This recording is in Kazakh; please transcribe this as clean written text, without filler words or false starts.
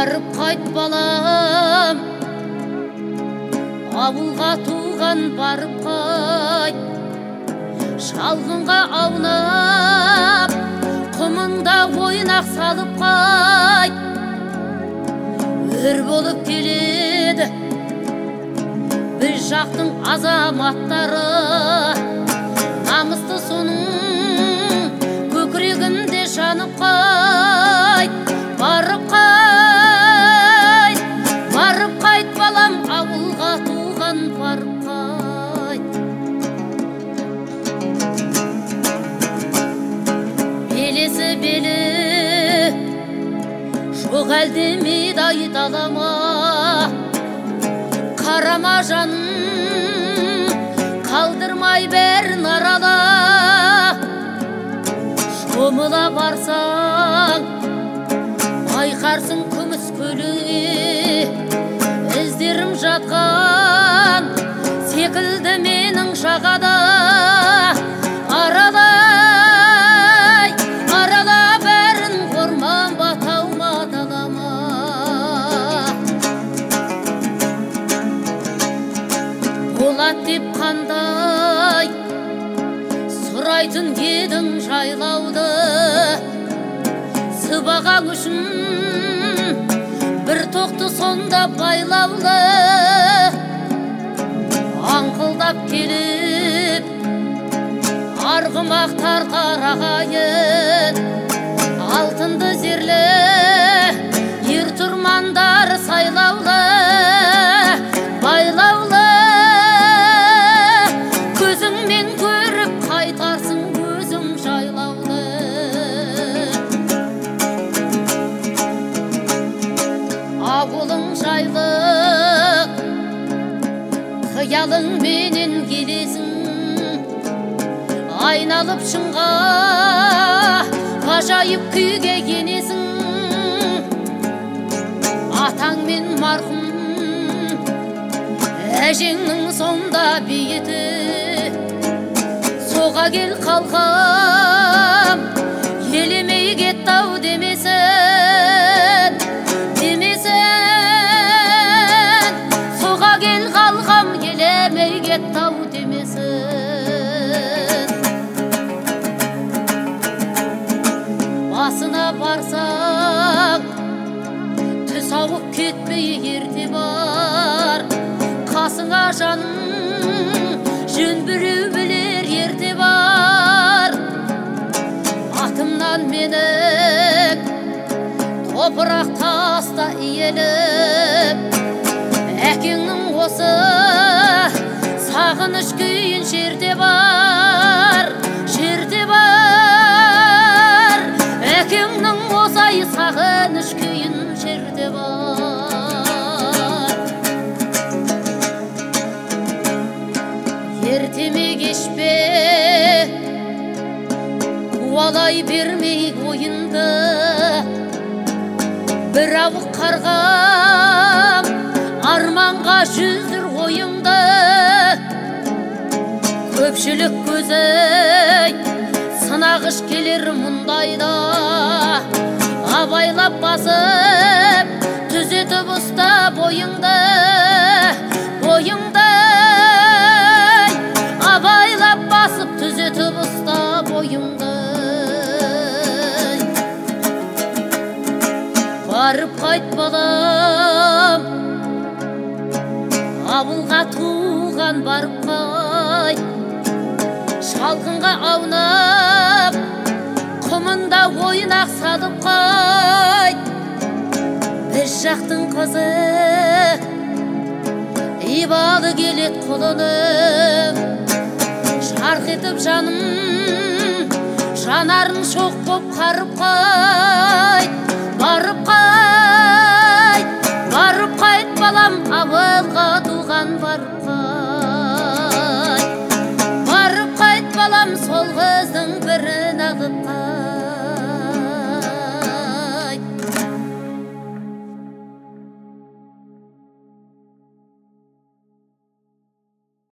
барып қайт балам, ауылға туған барып қайт. Шалғынға аунап, құмында ойнақ салып қайт. Өр болып келеді біз жақтың азаматтары, намысты соның көкірегінде жанып қайт. Барып қайт, барып қайт балам, ауылға туған барып қайт. Белесі белі жоқ әлде мидай далама, қарама жаным, қалдырмай бәрін арала. Шомыла барсаң байқарсың күміс көлге, іздерім жатқан секілді менің жағада. Аралай, арала бәрін, орман батаума далама. Болат деп қандай сұрайтын едің жайлауды, сыбағаң үшін бір тоқты сонда байлаулы. Аңқылдап келіп арғымақтар қарағайын, алтынды зерлі ер тұрмандар сайлаулы, байлаулы. Көзіңмен көріп қайтарсың өзің жайлаулы. Ауылың жайлық, қиялың менен келесің, айналып шыңға ғажайып күйге енесің. Атаң мен марқұм әжеңнің сонда бейіті, соға кел қалқам, елемей кеттау демесін, демесін. Соға кел қалқам, елемей кеттау демесін. Басына барсаң түс ауып кетпей ерте бар, қасыңа жаным жөн біреу білер ерте бар. Атымнан менің топырақ таста иеліп, әкеңнің осы сағыныш күйін жерде бар, жерде бар. Әкеңнің осай сағыныш күйін жерде бар. Ертеме кешпе қуалай бермей ойынды, бір ауық қарғам арманға жүздір ойыңды. Көпшілік көзі сынағыш келер мұндайда, абайлап басып түзетіп ұста бойыңды, бойыңды. Абайлап басып түзетіп ұста бойыңды. Барып қайт балам, ауылға туған барып қайт. Шалғынға аунап, құмында ойнақ салып қайт. Біз жақтың қызы ибалы келет құлынып, шарқ етіп жаным жанарын шоқ боп қарып қайт. Барып қайт, барып қайт балам, ауылға туған барып